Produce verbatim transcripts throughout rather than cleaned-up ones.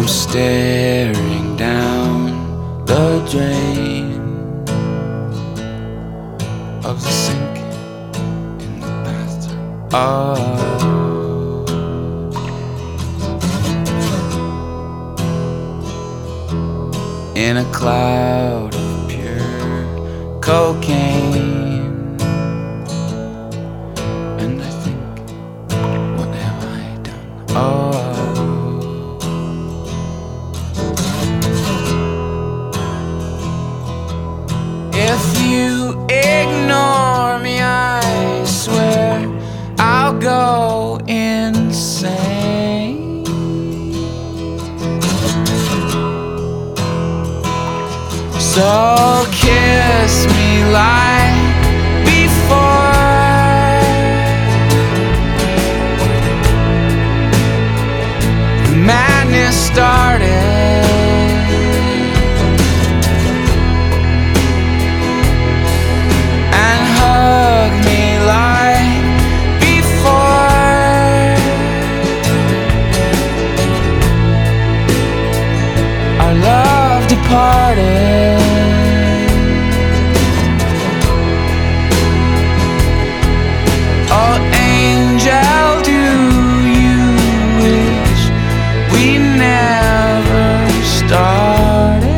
I'm staring down the drain of the sink in the bathroom. Oh, in a cloud of pure cocaine, and I think, what have I done? Oh, if you ignore me, I swear I'll go insane. So kiss me like before. The madness started, and hug me like before. Our love departed. Oh, angel, do you wish we never started?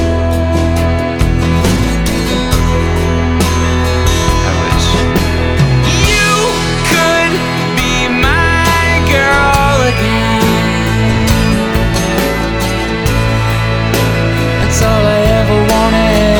I wish you could be my girl again. That's all I ever wanted.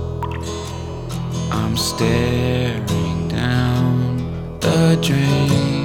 I'm staring down the drain.